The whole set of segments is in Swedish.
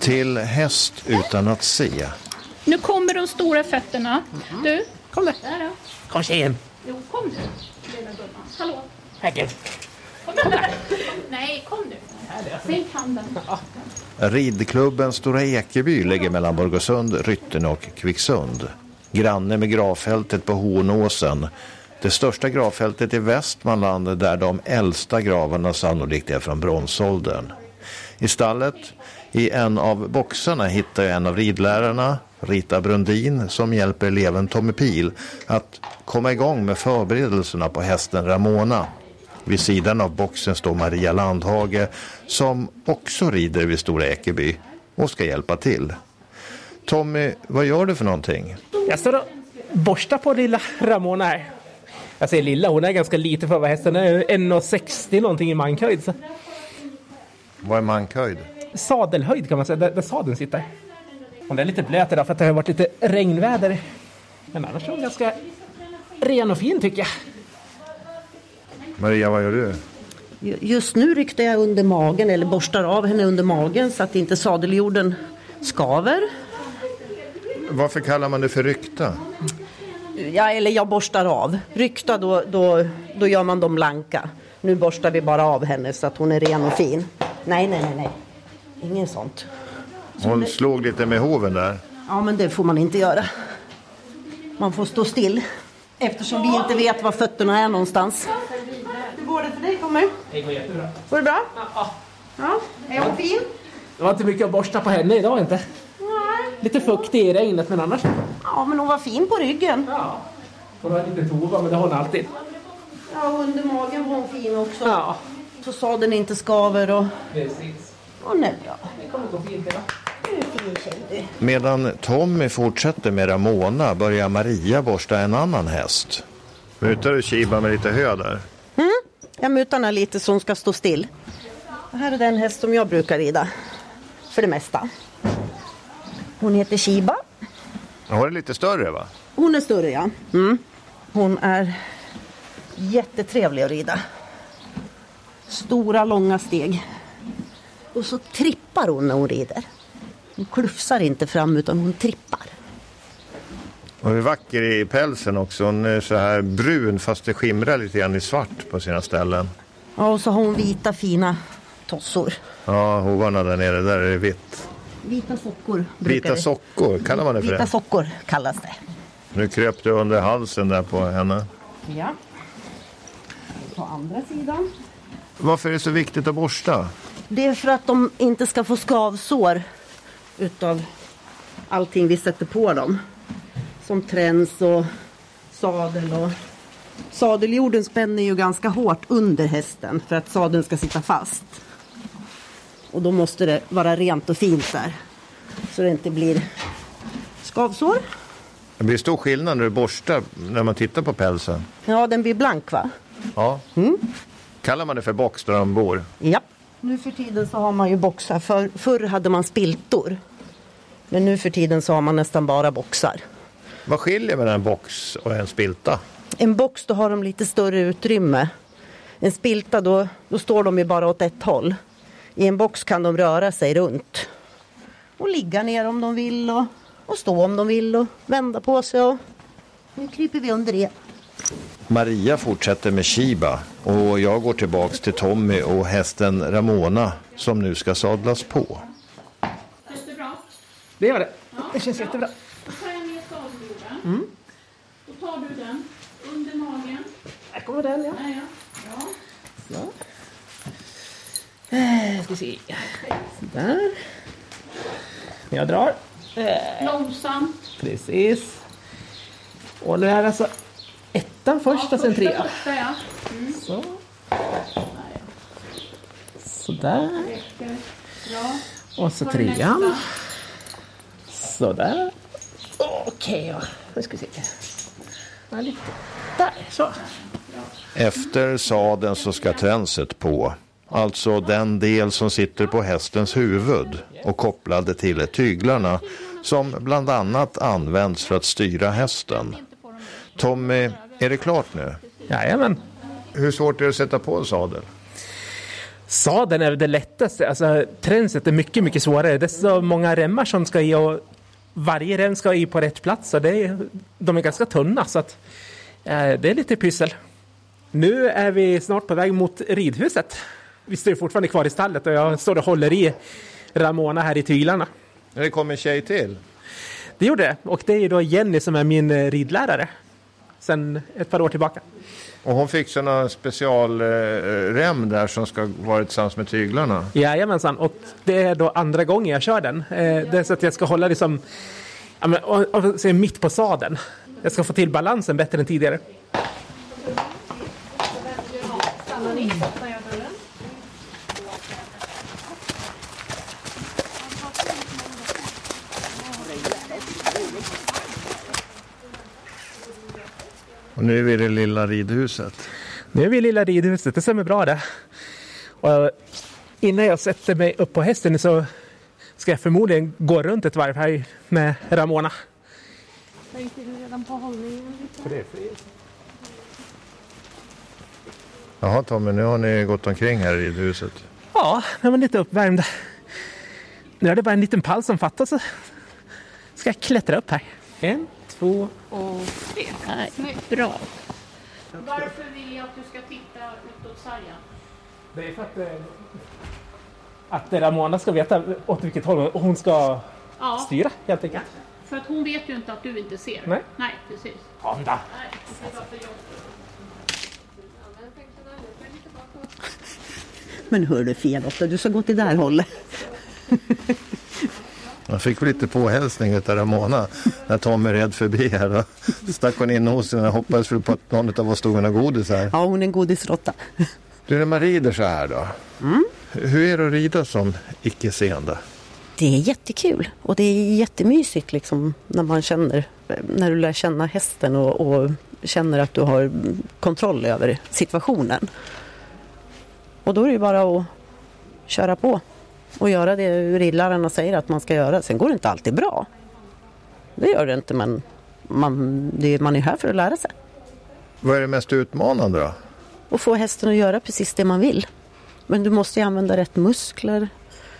Till häst utan att se. Nu kommer de stora fötterna. Du, Kom där. där då. Kom tjejen. Jo, kom du, lilla gumman. Hallå. Herregud. Kom där. Nej, kom du. Sänk handen. Ridklubben Stora Ekeby ligger mellan Borgåsund, Ryttene och Kvicksund. Granne med gravfältet på Hornåsen. Det största gravfältet i Västmanland där de äldsta gravarna sannolikt är från bronsåldern. I stallet, i en av boxarna, hittar jag en av ridlärarna, Rita Brundin, som hjälper eleven Tommy Pil att komma igång med förberedelserna på hästen Ramona. Vid sidan av boxen står Maria Landhage som också rider vid Stora Ekeby och ska hjälpa till. Tommy, vad gör du för någonting? Jag står och borstar på lilla Ramona här. Jag säger lilla, hon är ganska lite för vad hästen är. 1,60 någonting i mankhöjd. Så. Vad är mankhöjd? Sadelhöjd kan man säga, där sadeln sitter. Hon är lite blöt idag för att det har varit lite regnväder. Men annars är hon ganska ren och fin tycker jag. Maria, vad gör du? Just nu ryckte jag under magen eller borstar av henne under magen så att inte sadeljorden skaver. Varför kallar man det för rykta? Ja, eller jag borstar av. Rykta då gör man dem blanka. Nu borstar vi bara av henne så att hon är ren och fin. Nej. Ingen sånt. Hon slog lite med hoven där. Ja, men det får man inte göra. Man får stå still. Eftersom vi inte vet var fötterna är någonstans. Hur går det för dig, Tommy? Det går jättebra. Går det bra? Ja. Ja, är hon fin? Det var inte mycket att borsta på henne idag inte. Nej. Lite fuktig i regnet men annars. Ja, men hon var fin på ryggen. Ja. Hon har lite tova men det har hon alltid. Ja, under magen var hon fin också. Ja. Så sa den inte skaver och... Precis. Och nej, ja. Det kommer gå fint idag. Det är fin tjej. Medan Tommy fortsätter med Ramona börjar Maria borsta en annan häst. Mutar du Shiba med lite hö där? Jag mutar henne lite så hon ska stå still. Det här är den häst som jag brukar rida. För det mesta. Hon heter Shiba. Hon är lite större, va? Hon är större, ja. Hon är jättetrevlig att rida. Stora, långa steg. Och så trippar hon när hon rider. Hon klufsar inte fram utan hon trippar. Och är vacker i pälsen också. Hon är så här brun fast det skimrar lite grann i svart på sina ställen. Ja, och så har hon vita fina tossor. Ja, hovarna där nere, där är det vitt. Vita sockor. Vita sockor, kallar man det för Vita det? sockor kallas det. Nu kröp du under halsen där på henne. Ja. På andra sidan. Varför är det så viktigt att borsta? Det är för att de inte ska få skavsår utav allting vi sätter på dem. Som träns och sadel och... Sadeljorden spänner ju ganska hårt under hästen för att sadeln ska sitta fast. Och då måste det vara rent och fint där. Så det inte blir skavsår. Det blir stor skillnad när du borstar när man tittar på pälsen. Ja, den blir blank, va? Ja. Kallar man det för box där de bor? Ja. Nu för tiden så har man ju boxar. Förr hade man spiltor. Men nu för tiden så har man nästan bara boxar. Vad skiljer mellan en box och en spilta? En box då har de lite större utrymme. En spilta då står de ju bara åt ett håll. I en box kan de röra sig runt. Och ligga ner om de vill och stå om de vill och vända på sig. Och nu kryper vi under det. Maria fortsätter med Shiba och jag går tillbaks till Tommy och hästen Ramona som nu ska sadlas på. Känns det bra? Det gör det. Det känns jättebra. Då tar jag ner sadeljorden. Då tar du den under magen. Här kommer den, ja. Ja. Så. Ska se. Där. Jag drar. Långsamt. Precis. Och det här är alltså ettan först och sen trean. Första, ja. Så. Sådär. Ja. Och så trean. Sådär. Okej, ja. Nu ska vi se. Ja, lite. Där, så. Efter sadeln så ska tränset på. Alltså den del som sitter på hästens huvud och kopplade till tyglarna som bland annat används för att styra hästen. Tommy, är det klart nu? Jajamän. Hur svårt är det att sätta på en sadel? Sadeln är det lättaste. Alltså, tränset är mycket, mycket svårare. Det är så många remmar som ska i och varje rem ska i på rätt plats. Och de är ganska tunna så att det är lite pyssel. Nu är vi snart på väg mot ridhuset. Vi står fortfarande kvar i stallet och jag står och håller i Ramona här i tyglarna. Det kom en tjej till. Det gjorde det. Och det är då Jenny som är min ridlärare. Sen ett par år tillbaka. Och hon fick såna specialrem där som ska vara tillsammans med tyglarna. Jajamensan. Och det är då andra gången jag kör den. Det är så att jag ska hålla liksom mitt på sadeln. Jag ska få till balansen bättre än tidigare. Och nu är vi i det lilla ridhuset. Nu är vi i lilla ridhuset, det stämmer bra det. Och innan jag sätter mig upp på hästen så ska jag förmodligen gå runt ett varv här med Ramona. Tänkte du redan på hållningen? För det är fri. Jaha Tommy, nu har ni gått omkring här i ridhuset. Ja, jag var lite uppvärmd. Nu är det bara en liten pall som fattas så ska jag klättra upp här. 1, 2 och 3. Snyggt. Bra. Varför vill jag att du ska titta utåt sargen? Det är för att Ramona ska veta åt vilket håll hon ska styra helt enkelt. För att hon vet ju inte att du inte ser. Nej, precis. Honda. Nej, det är bara för jobb. Men hör du Fia-Lotta, du ska gå till där hållet. Man fick väl lite påhälsning av Ramona när Tom är rädd förbi här. Då stack hon in nosen och hoppades på att någon av oss stod med någon godis här. Ja, hon är en godisrotta. Du, när man rider så här då. Hur är det att rida som icke-seende? Det är jättekul och det är jättemysigt liksom, när du lär känna hästen och känner att du har kontroll över situationen. Och då är det ju bara att köra på och göra det ridlärarna säger att man ska göra. Sen går det inte alltid bra. Det gör det inte, men man är här för att lära sig. Vad är det mest utmanande då? Och få hästen att göra precis det man vill. Men du måste ju använda rätt muskler,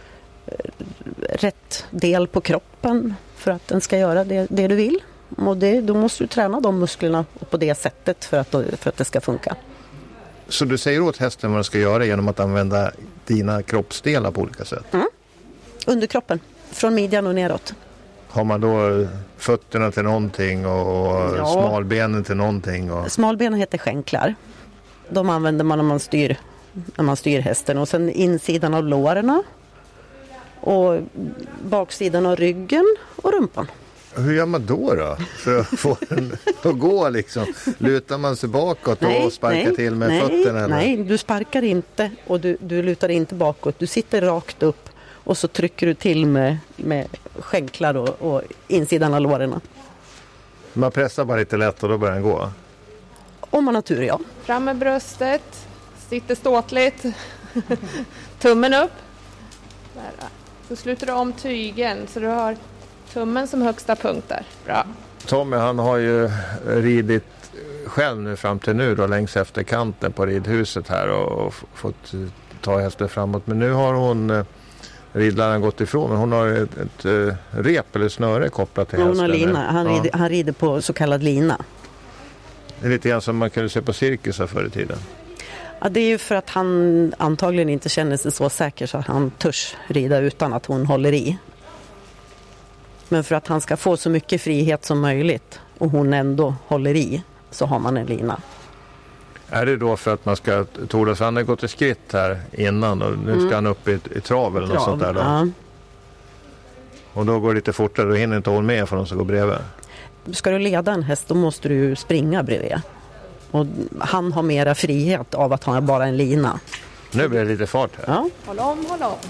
rätt del på kroppen för att den ska göra det du vill. Och då måste du träna de musklerna på det sättet för att det ska funka. Så du säger åt hästen vad den ska göra genom att använda dina kroppsdelar på olika sätt? Under kroppen, från midjan och neråt. Har man då fötterna till någonting och smalbenen till någonting? Smalbenen heter skänklar. De använder man när man styr hästen. Och sen insidan av lårarna och baksidan av ryggen och rumpan. Hur gör man då? För att få den att gå liksom? Lutar man sig bakåt och sparkar till med fötterna? Eller? Nej, du sparkar inte och du lutar inte bakåt. Du sitter rakt upp och så trycker du till med skänklar och insidan av lårarna. Man pressar bara lite lätt och då börjar den gå? Om man har tur, ja. Fram med bröstet. Sitter ståtligt. Tummen upp. Där. Så sluter du om tygen så du har tummen som högsta punkt där. Bra. Tommy, han har ju ridit själv nu fram till nu då, längs efter kanten på ridhuset här och fått ta hästen framåt. Men nu har hon ridläraren gått ifrån, men hon har ett rep eller snöre kopplat till hästen. Hon har lina. Han rider på så kallad lina. Det är lite grann som man kunde se på cirkusar förr i tiden. Ja, det är ju för att han antagligen inte känner sig så säker så att han törs rida utan att hon håller i. Men för att han ska få så mycket frihet som möjligt och hon ändå håller i så har man en lina. Är det då för att man ska torda sig? Han har gått i skritt här innan och nu ska han upp i trav eller något sånt där då? Ja. Och då går det lite fortare, då hinner inte hon med för de ska gå bredvid. Ska du leda en häst då måste du springa bredvid. Och han har mera frihet av att han har bara en lina. Nu blir det lite fart här. Ja. Håll om.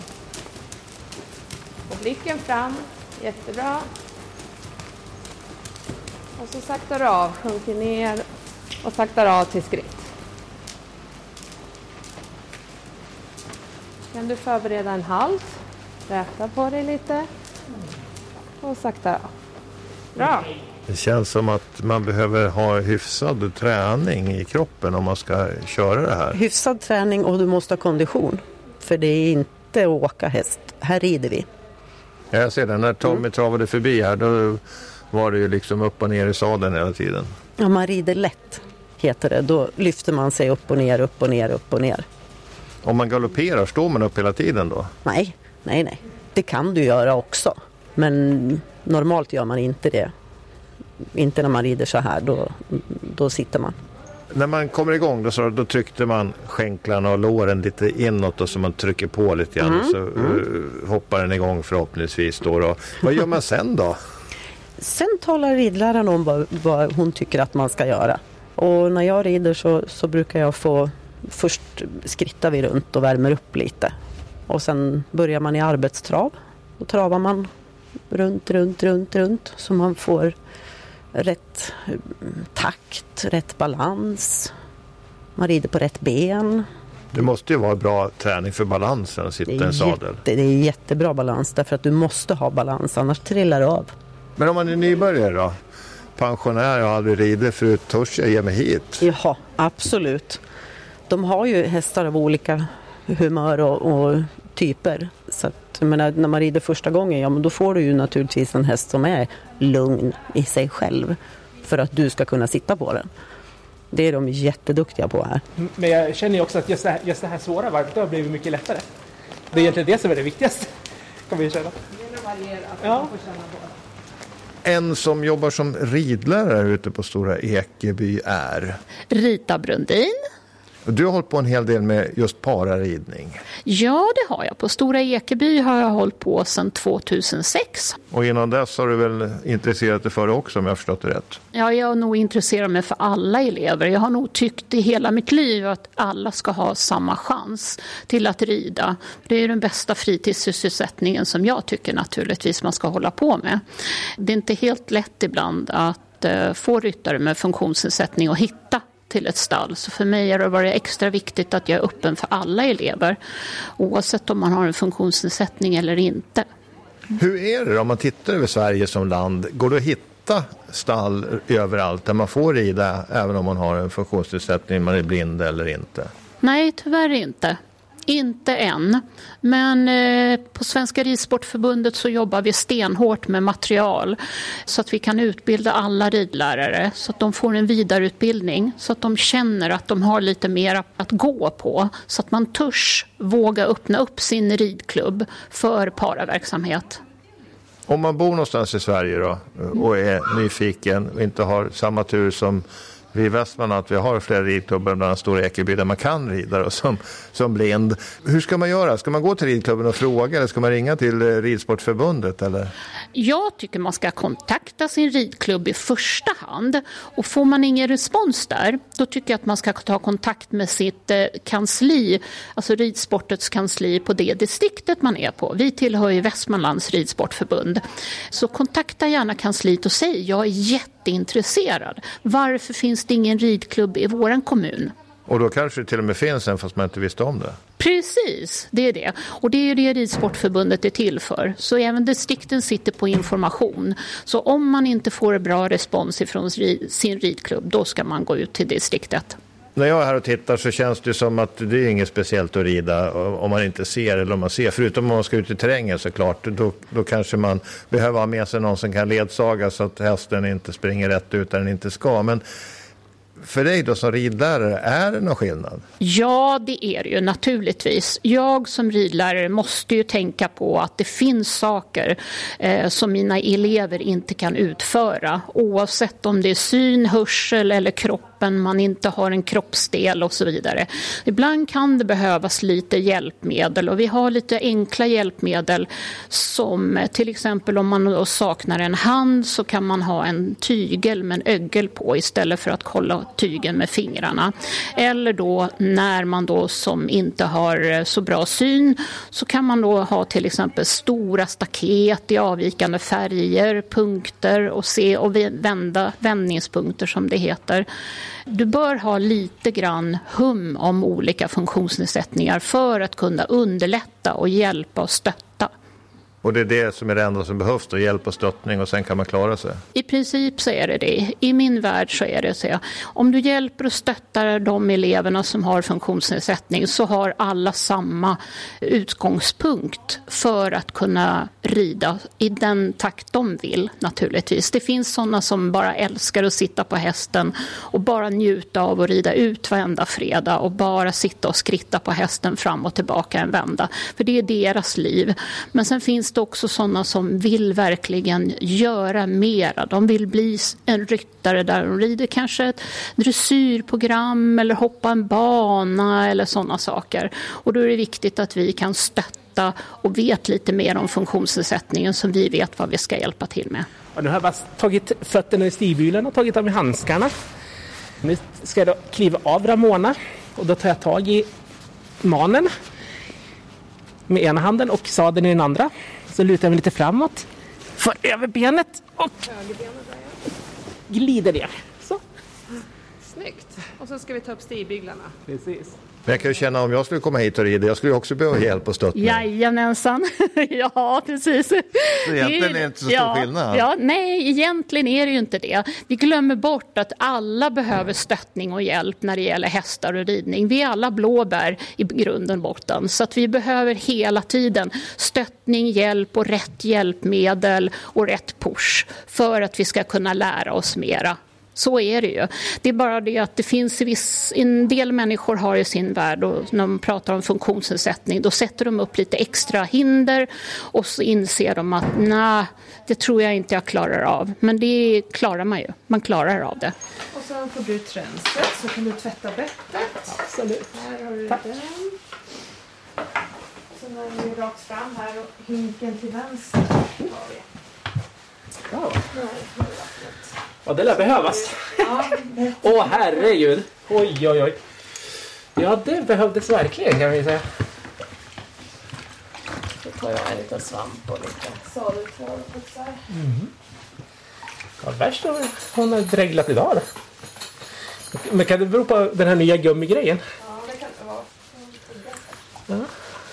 Och blicken fram. Jättebra. Och så saktar du av. Sjunker ner och saktar av till skritt. Kan du förbereda en halt. Räta på dig lite. Och sakta av. Bra. Det känns som att man behöver ha hyfsad träning i kroppen om man ska köra det här. Hyfsad träning och du måste ha kondition. För det är inte att åka häst. Här rider vi. Jag ser det, när Tommy travade förbi här, då var det ju liksom upp och ner i sadeln hela tiden. Ja, man rider lätt, heter det. Då lyfter man sig upp och ner, upp och ner, upp och ner. Om man galopperar, står man upp hela tiden då? Nej. Det kan du göra också. Men normalt gör man inte det. Inte när man rider så här, då sitter man. När man kommer igång då tryckte man skänklarna och låren lite inåt och så man trycker på lite grann så hoppar den igång förhoppningsvis då. Vad gör man sen då? Sen talar ridläraren om vad hon tycker att man ska göra. Och när jag rider så brukar jag först skritta vi runt och värmer upp lite. Och sen börjar man i arbetstrav. Då travar man runt så man får rätt takt, rätt balans. Man rider på rätt ben. Det måste ju vara bra träning för balansen att sitta i en sadel. Det är jättebra balans därför att du måste ha balans, annars trillar du av. Men om man är nybörjare då? Pensionär och aldrig rider förut, törs jag ge mig hit? Ja, absolut. De har ju hästar av olika humör och typer. Så att, när man rider första gången, ja, men då får du ju naturligtvis en häst som är lugn i sig själv. För att du ska kunna sitta på den. Det är de jätteduktiga på här. Men jag känner ju också att just det här svåra varvet har blivit mycket lättare. Det är egentligen det som är det viktigaste. Kan vi känna. Ja. En som jobbar som ridlärare ute på Stora Ekeby är Rita Brundin. Du har hållit på en hel del med just pararidning. Ja, det har jag. På Stora Ekeby har jag hållit på sedan 2006. Och innan dess har du väl intresserat dig för det också, om jag har förstått det rätt? Ja, jag har nog intresserat mig för alla elever. Jag har nog tyckt i hela mitt liv att alla ska ha samma chans till att rida. Det är den bästa fritidssysselsättningen som jag tycker naturligtvis man ska hålla på med. Det är inte helt lätt ibland att få ryttare med funktionsnedsättning att hitta till ett stall. Så för mig har det varit extra viktigt att jag är öppen för alla elever, oavsett om man har en funktionsnedsättning eller inte. Hur är det om man tittar över Sverige som land? Går det att hitta stall överallt där man får rida även om man har en funktionsnedsättning, man är blind eller inte? Nej, tyvärr inte. Inte än, men på Svenska Ridsportförbundet så jobbar vi stenhårt med material så att vi kan utbilda alla ridlärare så att de får en vidareutbildning, så att de känner att de har lite mer att gå på, så att man törs våga öppna upp sin ridklubb för paraverksamhet. Om man bor någonstans i Sverige då och är nyfiken och inte har samma tur som vi i Västmanland, att vi har flera ridklubbar bland Stora Ekeby där man kan rida och som blind. Hur ska man göra? Ska man gå till ridklubben och fråga eller ska man ringa till Ridsportförbundet? Eller? Jag tycker man ska kontakta sin ridklubb i första hand, och får man ingen respons där, då tycker jag att man ska ta kontakt med sitt kansli, alltså ridsportets kansli på det distriktet man är på. Vi tillhör ju Västmanlands ridsportförbund. Så kontakta gärna kansliet och säg: jag är jätteintresserad. Varför finns det ingen ridklubb i våran kommun? Och då kanske det till och med finns en fast man inte visste om det. Precis, det är det. Och det är ju det Ridsportförbundet är till för. Så även distrikten sitter på information. Så om man inte får bra respons ifrån sin ridklubb, då ska man gå ut till distriktet. När jag är här och tittar så känns det som att det är inget speciellt att rida om man inte ser, eller om man ser. Förutom om man ska ut i terrängen såklart. Då kanske man behöver ha med sig någon som kan ledsaga så att hästen inte springer rätt ut där den inte ska. Men för dig då som ridlärare, är det någon skillnad? Ja, det är det ju naturligtvis. Jag som ridlärare måste ju tänka på att det finns saker som mina elever inte kan utföra. Oavsett om det är syn, hörsel eller kroppen, man inte har en kroppsdel och så vidare. Ibland kan det behövas lite hjälpmedel, och vi har lite enkla hjälpmedel som till exempel om man då saknar en hand så kan man ha en tygel med en ögel på istället för att kolla tygen med fingrarna. Eller då när man då som inte har så bra syn så kan man då ha till exempel stora staket i avvikande färger, punkter och se och vända vändningspunkter som det heter. Du bör ha lite grann hum om olika funktionsnedsättningar för att kunna underlätta och hjälpa och stötta. Och det är det som är det enda som behövs då, hjälp och stöttning, och sen kan man klara sig? I princip så är det. I min värld så är det så. Om du hjälper och stöttar de eleverna som har funktionsnedsättning så har alla samma utgångspunkt för att kunna rida i den takt de vill naturligtvis. Det finns sådana som bara älskar att sitta på hästen och bara njuta av att rida ut varenda fredag och bara sitta och skritta på hästen fram och tillbaka en vända. För det är deras liv. Men sen finns det också sådana som vill verkligen göra mera. De vill bli en ryttare där de rider kanske ett dressyrprogram eller hoppa en bana eller sådana saker. Och då är det viktigt att vi kan stötta och vet lite mer om funktionsnedsättningen så vi vet vad vi ska hjälpa till med. Och nu har jag bara tagit fötterna i stigbylen och tagit av mig handskarna. Nu ska jag då kliva av Ramona och då tar jag tag i manen med ena handen och sadeln i den andra. Så lutar jag mig lite framåt, för över benet och glider ner. Så. Snyggt. Och så ska vi ta upp stigbyglarna. Precis. Men jag kan ju känna om jag skulle komma hit och rida, jag skulle också behöva hjälp och stöttning. Jajamensan, ja precis. Så egentligen är det inte så stor skillnad. Ja, nej, egentligen är det ju inte det. Vi glömmer bort att alla behöver stöttning och hjälp när det gäller hästar och ridning. Vi är alla blåbär i grunden botten. Så att vi behöver hela tiden stöttning, hjälp och rätt hjälpmedel och rätt push för att vi ska kunna lära oss mera. Så är det ju. Det är bara det att det finns en del människor har i sin värld och när de pratar om funktionsnedsättning då sätter de upp lite extra hinder och så inser de att nej, det tror jag inte jag klarar av. Men det klarar man ju. Man klarar av det. Och så får du tränset så kan du tvätta bettet. Absolut. Här har du Tack. den. Sen har vi rakt fram här och hinken till vänster har vi. Ja. Där har vi vattnet. Ja, det lär behövas. Ja, Åh, herregud. Oj, oj, oj. Ja, det behövdes verkligen kan vi säga. då tar jag en liten svamp och lite sadeltråd och putsar. Ja, värst hon har dreglat idag då. Men kan det bero på den här nya gummigrejen? Ja, det kan det vara.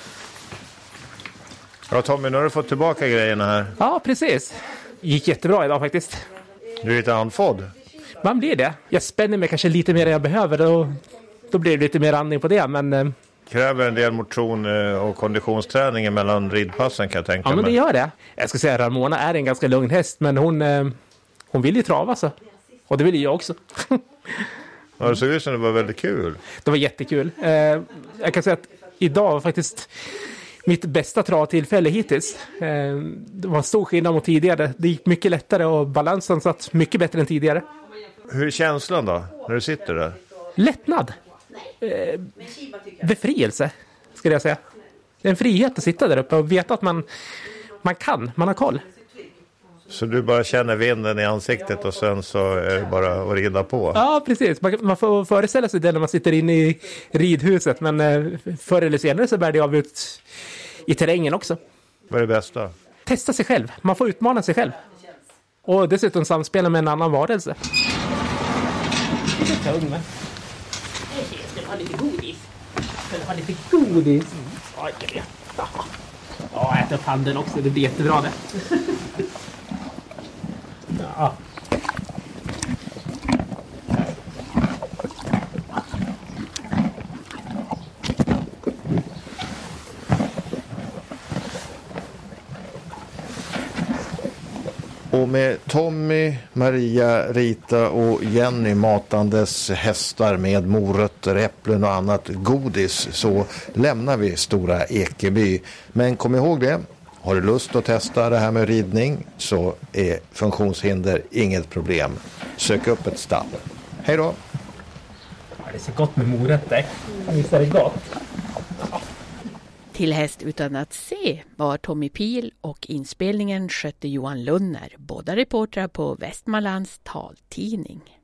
Ja, Tommy, nu har du fått tillbaka grejerna här. Ja, precis. Gick jättebra idag faktiskt. Du är lite andfådd. Man blir det. Jag spänner mig kanske lite mer än jag behöver och då blir det lite mer andning på det. Men Kräver en del motion och konditionsträning mellan ridpassen kan jag tänka mig. ja, men det gör det. Jag ska säga att Ramona är en ganska lugn häst, men hon vill ju trava så. Och det vill jag också. Ja, det såg ut som det var väldigt kul. Det var jättekul. Jag kan säga att idag var faktiskt mitt bästa travtillfälle hittills. Det var stor skillnad mot tidigare. Det gick mycket lättare och balansen satt mycket bättre än tidigare. Hur är känslan då, när du sitter där? Lättnad. Befrielse, skulle jag säga. Det är en frihet att sitta där uppe och veta att man har koll. Så du bara känner vinden i ansiktet och sen så är det bara att rida på? Ja, precis. Man får föreställa sig det när man sitter inne i ridhuset. Men förr eller senare så bär det av ut i terrängen också. Vad är det bästa? Testa sig själv. Man får utmana sig själv. Och dessutom samspela med en annan varelse. Lite tung, men... Ska du ha lite godis? Ska du ha lite godis? Oj, ja, ät upp handen också. Det blir jättebra det. Ja. Och med Tommy, Maria, Rita och Jenny matandes hästar med morötter, äpplen och annat godis så lämnar vi Stora Ekeby. Men kom ihåg det, har du lust att testa det här med ridning så är funktionshinder inget problem. Sök upp ett stall. Hej då! Ja, det är så gott med morötter. Visst är det gott? Till häst utan att se var Tommy Pil och inspelningen skötte Johan Lunner, båda reportrar på Västmanlands taltidning.